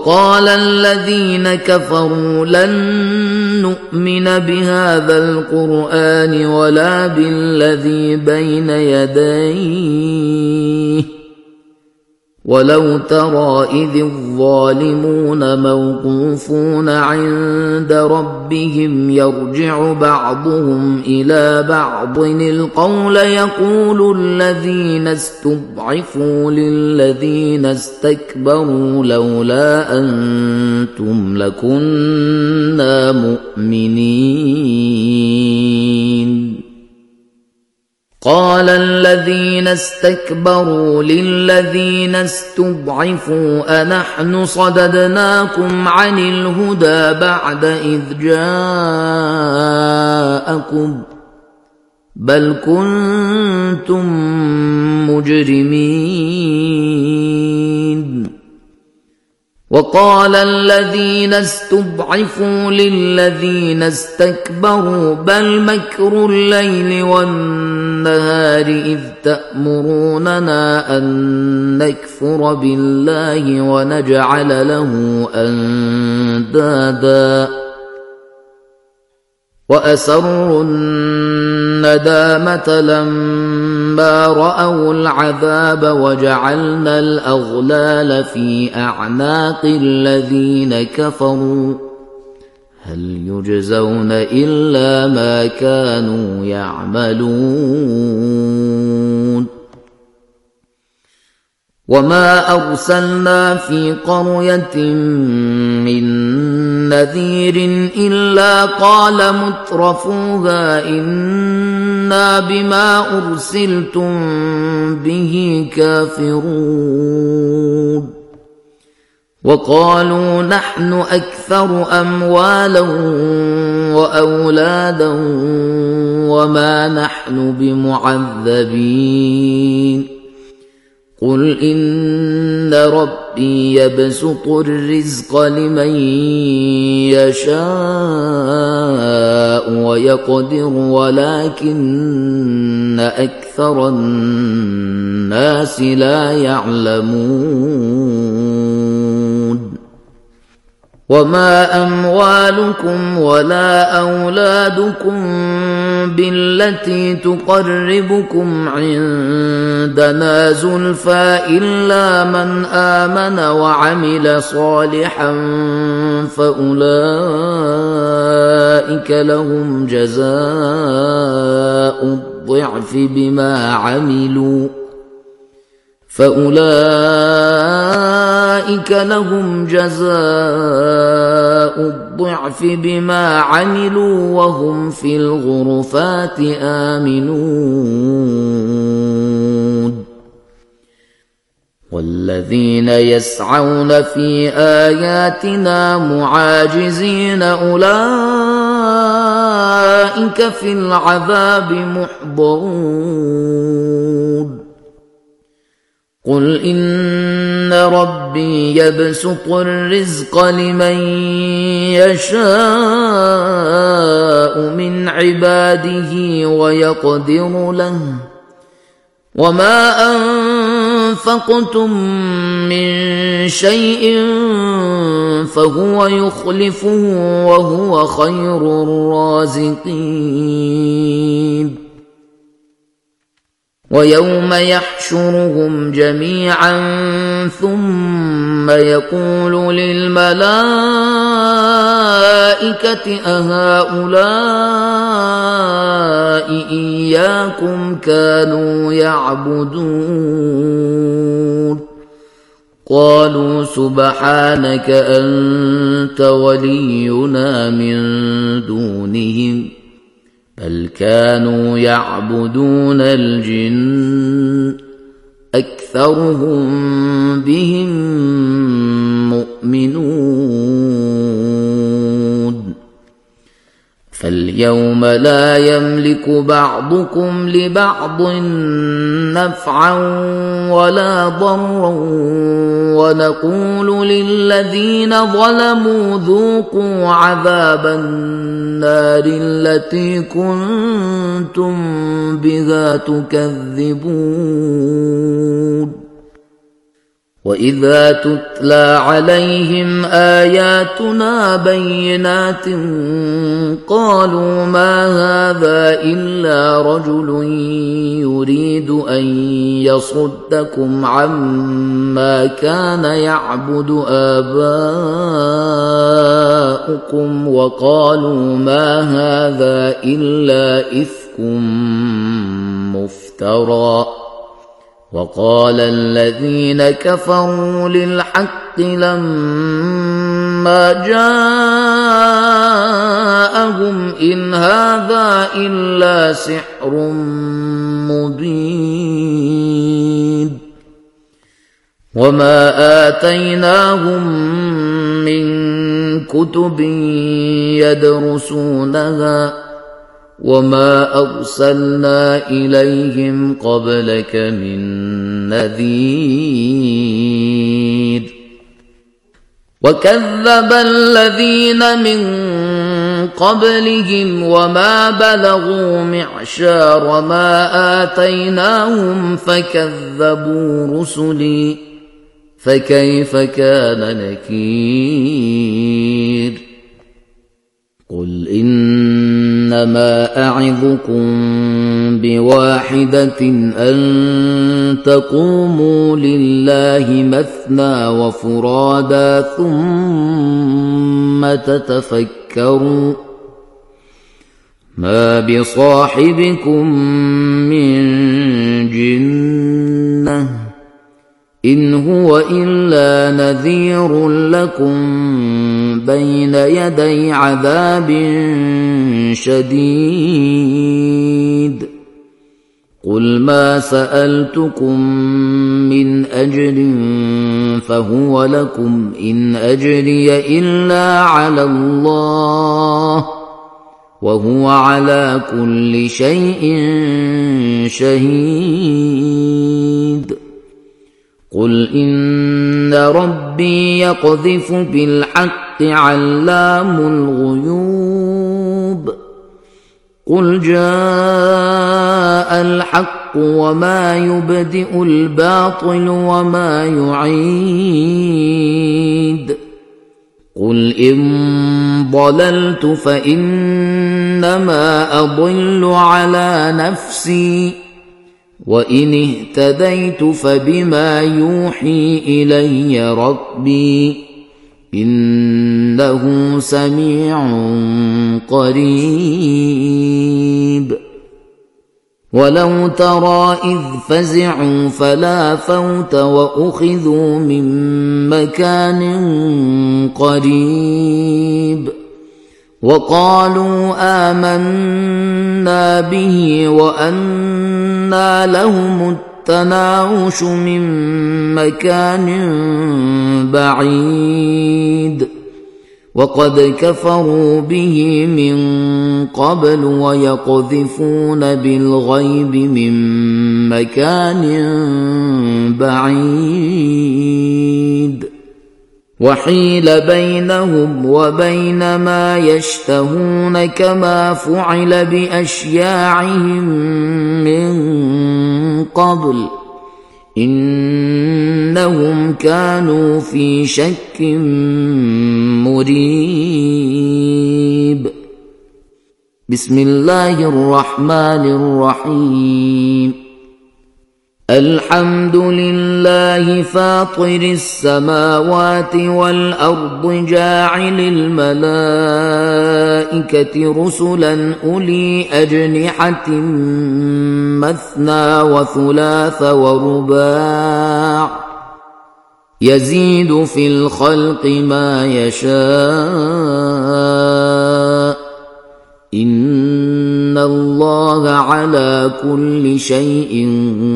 وقال الذين كفروا لن نؤمن بهذا القرآن ولا بالذي بين يديه ولو ترى إذ الظالمون موقوفون عند ربهم يرجع بعضهم إلى بعض القول يقول الذين استضعفوا للذين استكبروا لولا أنتم لكنا مؤمنين قال الذين استكبروا للذين استضعفوا أنحن صددناكم عن الهدى بعد إذ جاءكم بل كنتم مجرمين وقال الذين استضعفوا للذين استكبروا بل مكر الليل والنهار إذ تأمروننا أن نكفر بالله ونجعل له أندادا وأسروا الندامة لما رأوا العذاب وجعلنا الأغلال في أعناق الذين كفروا هل يجزون إلا ما كانوا يعملون وما أرسلنا في قرية من نذير إلا قال مترفوها إنا بما أرسلتم به كافرون وقالوا نحن أكثر أموالا وأولادا وما نحن بمعذبين قل إن ربي يبسط الرزق لمن يشاء ويقدر ولكن أكثر الناس لا يعلمون وما أموالكم ولا أولادكم بالتي تقربكم عندنا زلفى إلا من آمن وعمل صالحا فأولئك لهم جزاء الضعف بما عملوا وهم في الغرفات آمنون والذين يسعون في آياتنا معاجزين أولئك في العذاب محضرون قل إن ربي يبسط الرزق لمن يشاء من عباده ويقدر له وما أنفقتم من شيء فهو يخلفه وهو خير الرازقين ويوم يحشرهم جميعا ثم يقول للملائكة أهؤلاء إياكم كانوا يعبدون قالوا سبحانك أنت ولينا من دونهم بل كانوا يعبدون الجن أكثرهم بهم مؤمنون فاليوم لا يملك بعضكم لبعض نفعا ولا ضرا ونقول للذين ظلموا ذوقوا عذاب النار التي كنتم بها تكذبون وإذا تتلى عليهم آياتنا بينات قالوا ما هذا إلا رجل يريد أن يصدكم عما كان يعبد آباؤكم وقالوا ما هذا إلا إفك مفترى وقال الذين كفروا للحق لما جاءهم إن هذا إلا سحر مبين وما آتيناهم من كتب يدرسونها وما أرسلنا إليهم قبلك من نذير وكذب الذين من قبلهم وما بلغوا معشار ما آتيناهم فكذبوا رسلي فكيف كان نكير قل إنما أعظكم بواحدة أن تقوموا لله مثنى وفرادا ثم تتفكروا ما بصاحبكم من جنة إن هو إلا نذير لكم بين يدي عذاب شديد قل ما سألتكم من أجر فهو لكم إن أجري إلا على الله وهو على كل شيء شهيد قل إن ربي يقذف بالحق علام الغيوب قل جاء الحق وما يبدئ الباطل وما يعيد قل إن ضللت فإنما أضل على نفسي وإن اهتديت فبما يوحي إلي ربي إنه سميع قريب ولو ترى إذ فزعوا فلا فوت وأخذوا من مكان قريب وقالوا آمنا به وأنى لهم التناوش من مكان بعيد وقد كفروا به من قبل ويقذفون بالغيب من مكان بعيد وحيل بينهم وبين ما يشتهون كما فعل بأشياعهم من قبل إنهم كانوا في شك مريب بسم الله الرحمن الرحيم الحمد لله فاطر السماوات والأرض جاعل الملائكة رسلا أولي أجنحة مثنى وثلاث ورباع يزيد في الخلق ما يشاء إن الله على كل شيء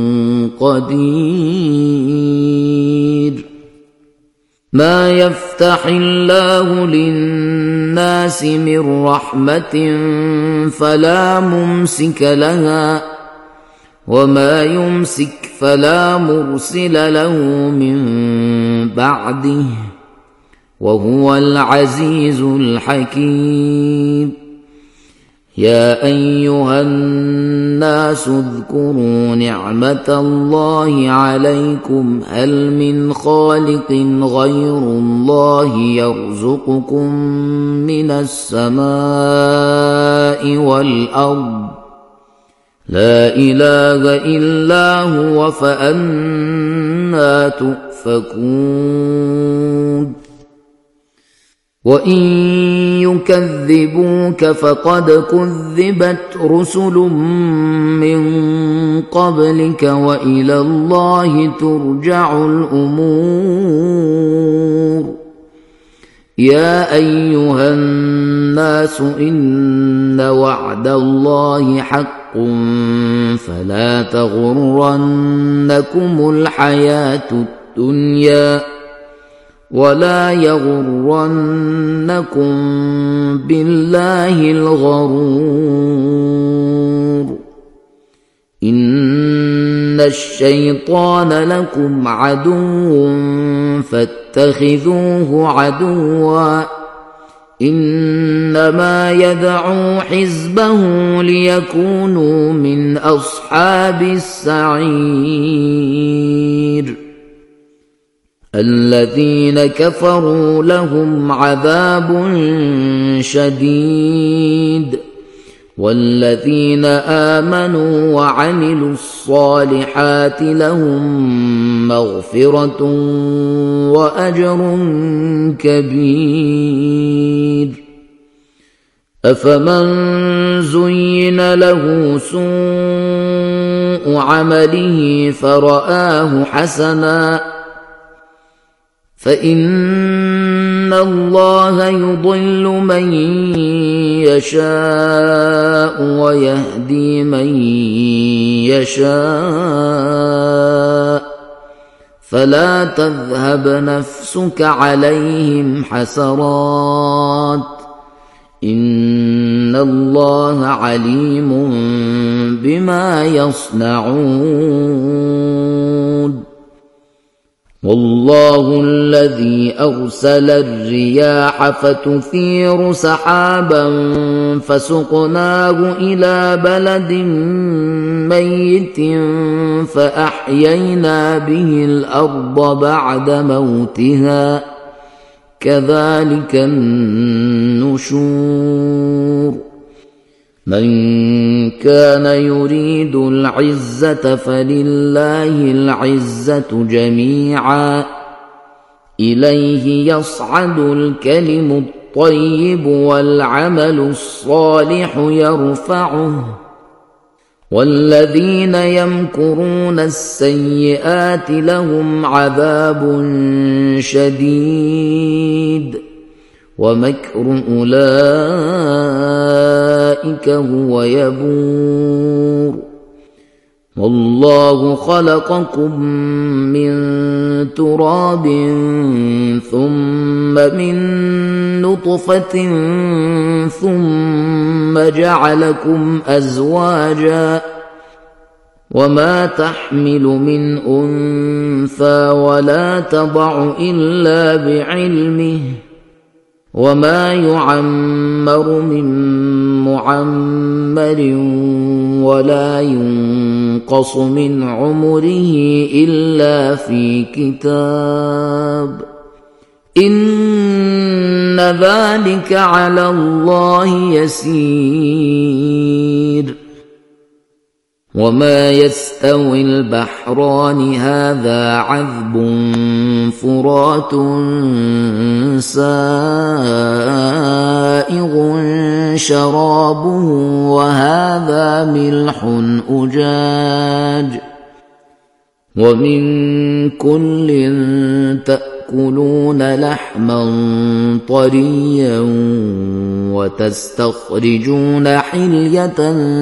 قدير ما يفتح الله للناس من رحمة فلا ممسك لها وما يمسك فلا مرسل له من بعده وهو العزيز الحكيم يا أيها الناس اذكروا نعمة الله عليكم هل من خالق غير الله يرزقكم من السماء والأرض لا إله إلا هو فأنى تؤفكون وإن يكذبوك فقد كذبت رسل من قبلك وإلى الله ترجع الأمور يا أيها الناس إن وعد الله حق فلا تغرنكم الحياة الدنيا ولا يغرنكم بالله الغرور إن الشيطان لكم عدو فاتخذوه عدوا إنما يدعو حزبه ليكونوا من أصحاب السعير الذين كفروا لهم عذاب شديد والذين آمنوا وعملوا الصالحات لهم مغفرة وأجر كبير أفمن زين له سوء عمله فرآه حسنا فإن الله يضل من يشاء ويهدي من يشاء فلا تذهب نفسك عليهم حسرات إن الله عليم بما يصنعون والله الذي أرسل الرياح فتثير سحابا فسقناه إلى بلد ميت فأحيينا به الأرض بعد موتها كذلك النشور من كان يريد العزة فلله العزة جميعا إليه يصعد الكلم الطيب والعمل الصالح يرفعه والذين يمكرون السيئات لهم عذاب شديد ومكر أولئك هو يبور والله خلقكم من تراب ثم من نطفة ثم جعلكم أزواجا وما تحمل من أنثى ولا تضع إلا بعلمه وما يعمر من معمر ولا ينقص من عمره إلا في كتاب إن ذلك على الله يسير وما يستوي البحران هذا عذب فرات سائغ شرابه وهذا ملح أجاج ومن كل تأكلون لحما طريا وتستخرجون حلية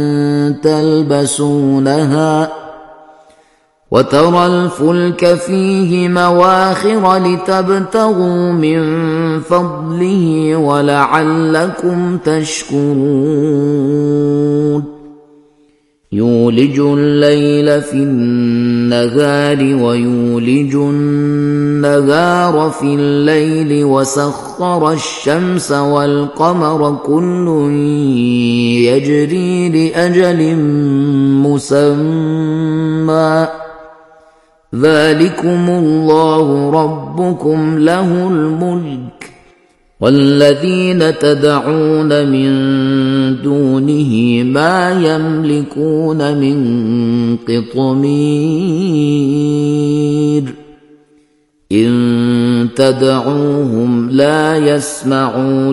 تلبسونها وترى الفلك فيه مواخر لتبتغوا من فضله ولعلكم تشكرون يولج الليل في النهار ويولج النهار في الليل وسخر الشمس والقمر كل يجري لأجل مسمى ذلكم الله ربكم له الملك والذين تدعون من دونه ما يملكون من قطمير إن تدعوهم لا يسمعوا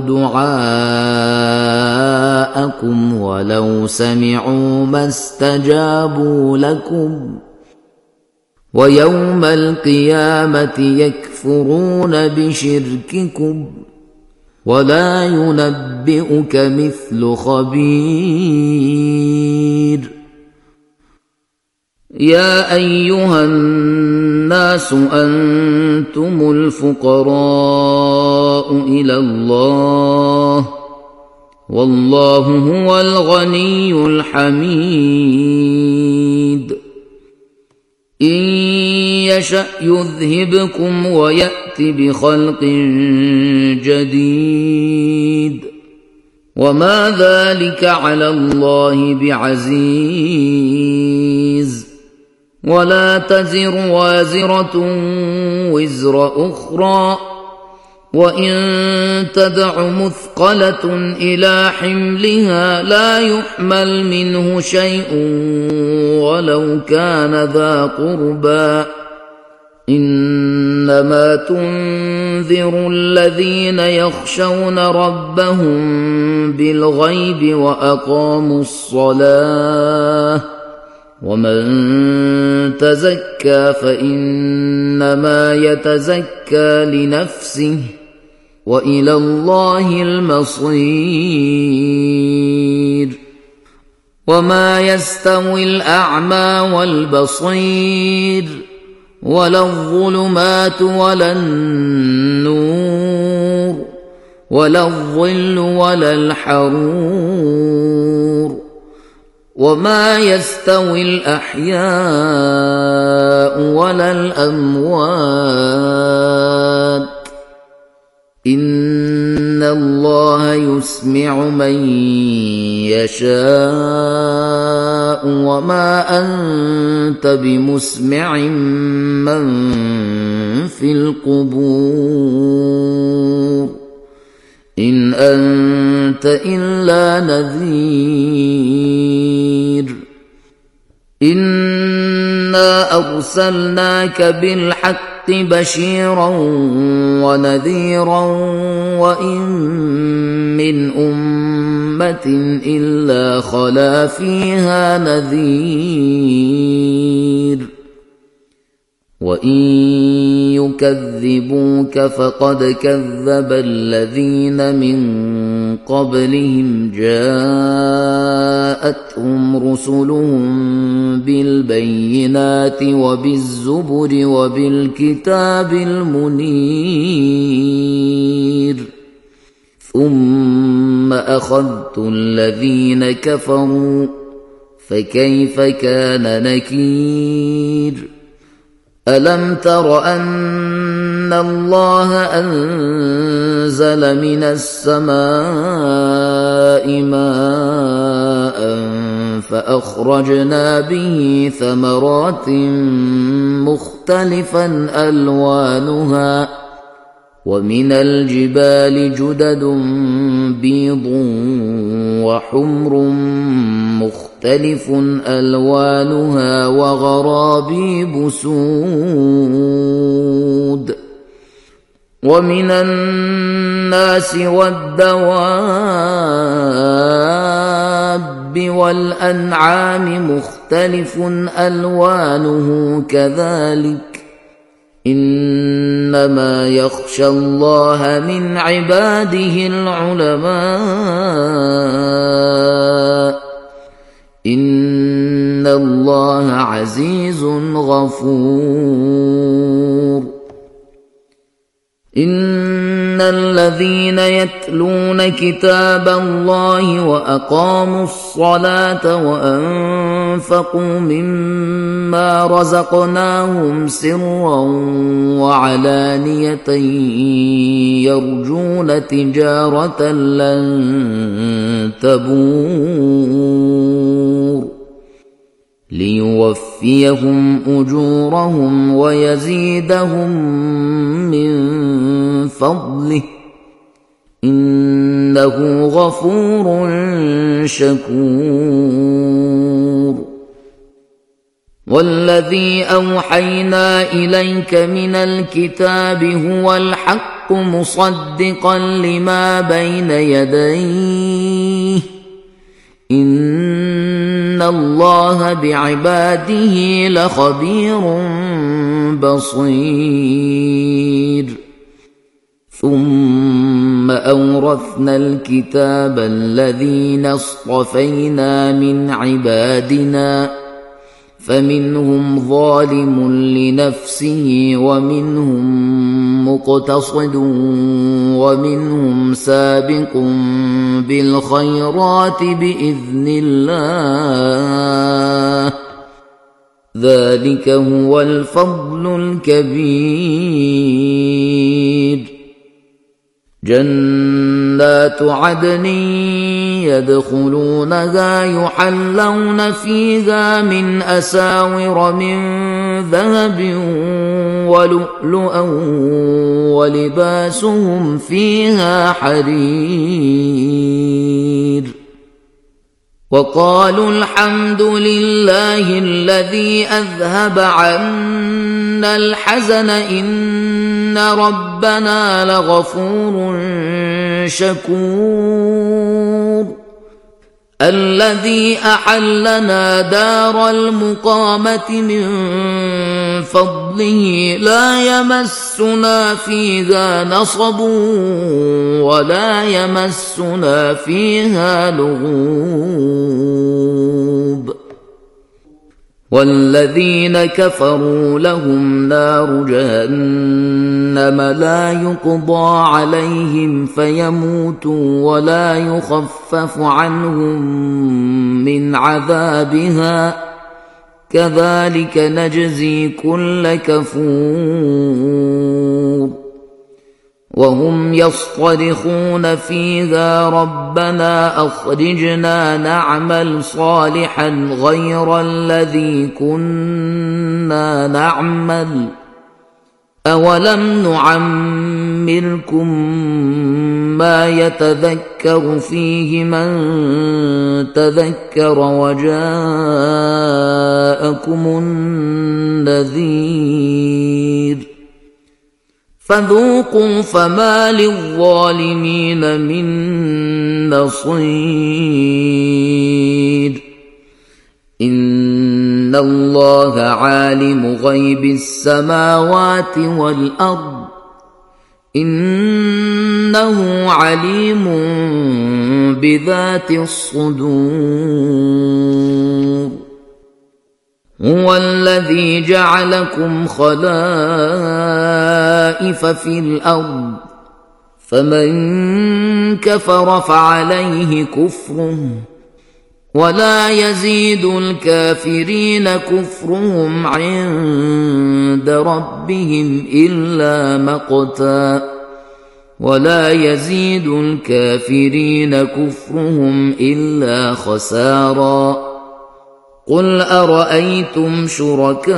دعاءكم ولو سمعوا ما استجابوا لكم ويوم القيامة يكفرون بشرككم ولا ينبئك مثل خبير يا أيها الناس أنتم الفقراء إلى الله والله هو الغني الحميد إن يشأ يذهبكم ويأت بخلق جديد وما ذلك على الله بعزيز ولا تزر وازرة وزر أخرى وإن تدع مثقلة إلى حملها لا يحمل منه شيء ولو كان ذا قربى إنما تنذر الذين يخشون ربهم بالغيب وأقاموا الصلاة ومن تزكى فإنما يتزكى لنفسه وإلى الله المصير وما يستوي الأعمى والبصير ولا الظلمات ولا النور ولا الظل ولا الحرور وما يستوي الأحياء ولا الأموات إن الله يسمع من يشاء وما أنت بمسمع من في القبور إن أنت إلا نذير إنا أرسلناك بالحق بشيرا ونذيرا وإن من أمة إلا خلا فيها نذير وإن يكذبوك فقد كذب الذين من قبلهم جاءتهم رسلهم بالبينات وبالزبر وبالكتاب المنير ثم أخذت الذين كفروا فكيف كان نكير ألم تر أن الله أنزل من السماء ماء فأخرجنا به ثمرات مختلفا ألوانها ومن الجبال جدد بيض وحمر مختلف ألوانها وغرابيب سود ومن الناس والدواب والأنعام مختلف ألوانه كذلك إنما يخشى الله من عباده العلماء إن الله عزيز غفور إن الذين يتلون كتاب الله وأقاموا الصلاة وأنفقوا مما رزقناهم سرا وعلانية يرجون تجارة لن تبور ليوفيهم أجورهم ويزيدهم من فضله إنه غفور شكور والذي أوحينا إليك من الكتاب هو الحق مصدقا لما بين يديه إن الله بعباده لخبير بصير ثم أورثنا الكتاب الذين اصطفينا من عبادنا فمنهم ظالم لنفسه ومنهم مقتصد ومنهم سابق بالخيرات بإذن الله ذلك هو الفضل الكبير جنات عدن يدخلونها يحلون فيها من أساور من ذهب ولؤلؤا ولباسهم فيها حرير وقالوا الحمد لله الذي أذهب عنا الحزن إن ربنا لغفور شكور الذي أحلنا دار المقامة من فضله لا يمسنا فيها نصب ولا يمسنا فيها لغوب والذين كفروا لهم نار جهنم لا يقضى عليهم فيموتوا ولا يخفف عنهم من عذابها كذلك نجزي كل كفور وهم يصطرخون فيها ربنا أخرجنا نعمل صالحا غير الذي كنا نعمل أولم نعمركم ما يتذكر فيه من تذكر وجاءكم النذير فذوقوا فما للظالمين من نصير إن الله عالم غيب السماوات والأرض إنه عليم بذات الصدور هو الذي جعلكم خلائف في الأرض فمن كفر فعليه كفره ولا يزيد الكافرين كفرهم عند ربهم إلا مقتا ولا يزيد الكافرين كفرهم إلا خسارا قل أرأيتم شركاءكم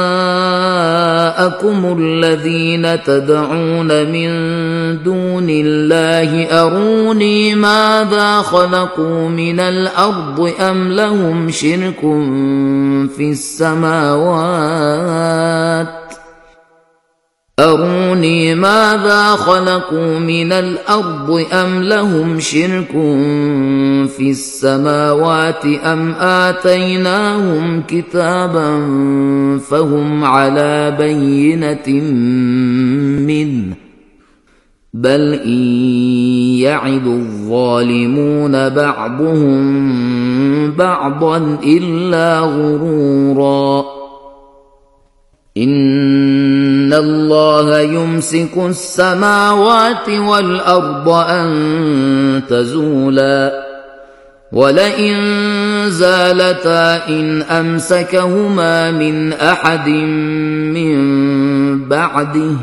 الذين تدعون من دون الله أروني ماذا خلقوا من الأرض أم لهم شرك في السماوات أروني ماذا خلقوا من الأرض أم لهم شرك في السماوات أم آتيناهم كتابا فهم على بينة منه بل إن يعد الظالمون بعضهم بعضا إلا غرورا إن إن الله يمسك السماوات والأرض أن تزولا ولئن زالتا إن أمسكهما من أحد من بعده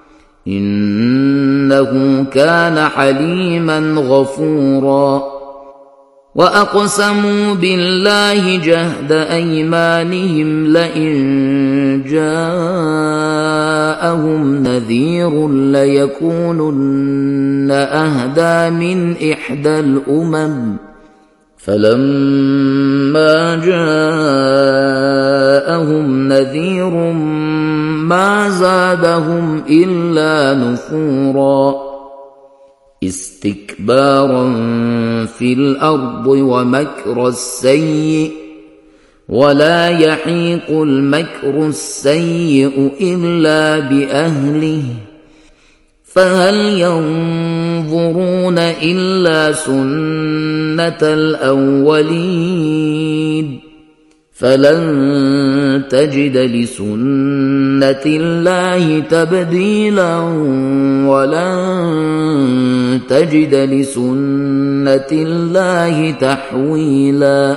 إنه كان حليما غفورا وأقسموا بالله جهد أيمانهم لئن جاءهم نذير ليكونن أهدى من إحدى الأمم فلما جاءهم نذير ما زادهم إلا نفورا استكبارا في الأرض ومكر السيء ولا يحيق المكر السيء إلا بأهله فهل ينظرون إلا سنة الأولين فلن تجد لسنة الله تبديلا ولن تجد لسنة الله تحويلا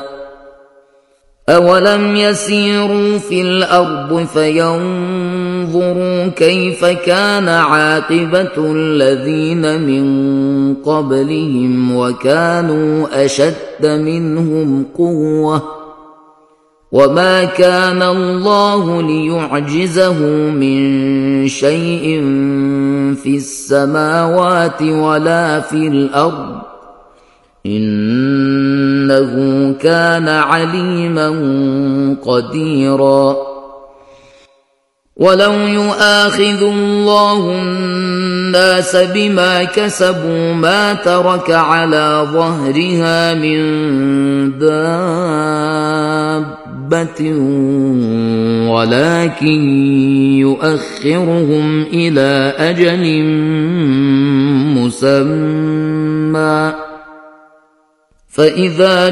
أولم يسيروا في الأرض فينظروا كيف كان عاقبة الذين من قبلهم وكانوا أشد منهم قوة وما كان الله ليعجزه من شيء في السماوات ولا في الأرض إنه كان عليما قديرا ولو يؤاخذ الله الناس بما كسبوا ما ترك على ظهرها من دابة ولكن يؤخرهم إلى أجل مسمى فإذا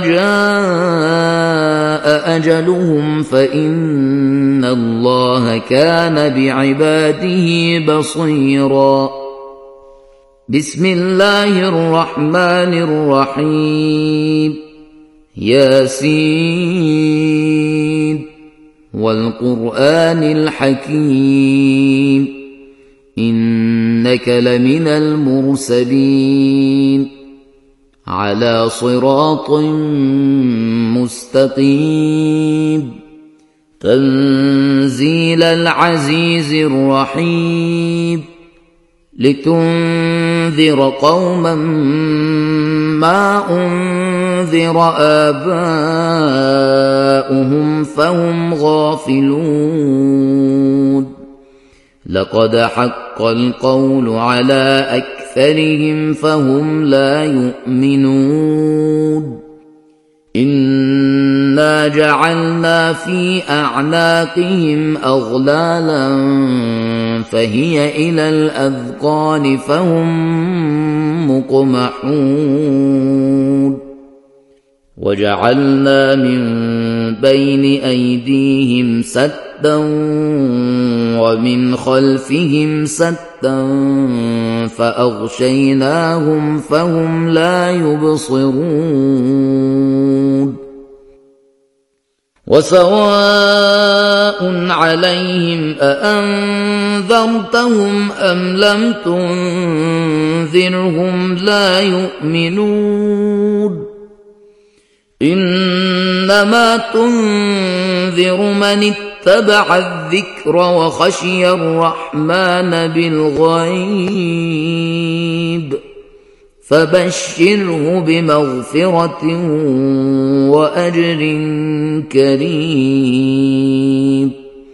جاء أجلهم فإن الله كان بعباده بصيرا بسم الله الرحمن الرحيم ياسين والقرآن الحكيم إنك لمن المرسلين على صراط مستقيم تنزيل العزيز الرحيم لتنذر قوما ما أنذر آباؤهم فهم غافلون لقد حق القول على أكثرهم فهم لا يؤمنون إنا جعلنا في أعناقهم أغلالا فهي إلى الأذقان فهم مقمحون وجعلنا من بين أيديهم سدا ومن خلفهم سدا فأغشيناهم فهم لا يبصرون وسواء عليهم أأنذرتهم أم لم تنذرهم لا يؤمنون إنما تنذر من اتبع الذكر وخشي الرحمن بالغيب فبشره بمغفرة وأجر كريم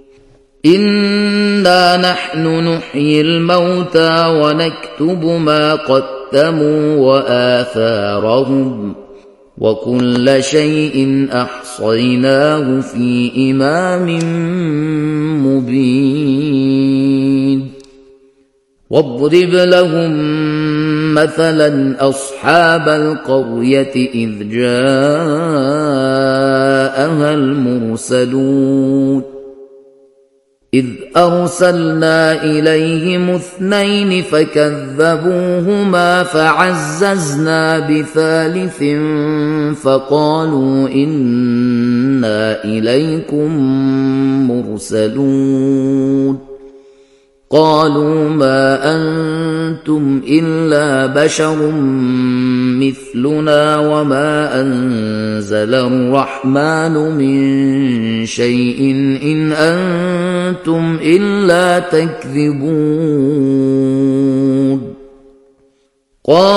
إنا نحن نحيي الموتى ونكتب ما قدموا وآثارهم وكل شيء أحصيناه في إمام مبين واضرب لهم مثلا أصحاب القرية إذ جاءها المرسلون إذ أرسلنا إليهم 2 فكذبوهما فعززنا بثالث فقالوا إنا إليكم مرسلون قالوا ما أنتم إلا بشر مثلنا وما أنزل الرحمن من شيء إن أنتم إلا تكذبون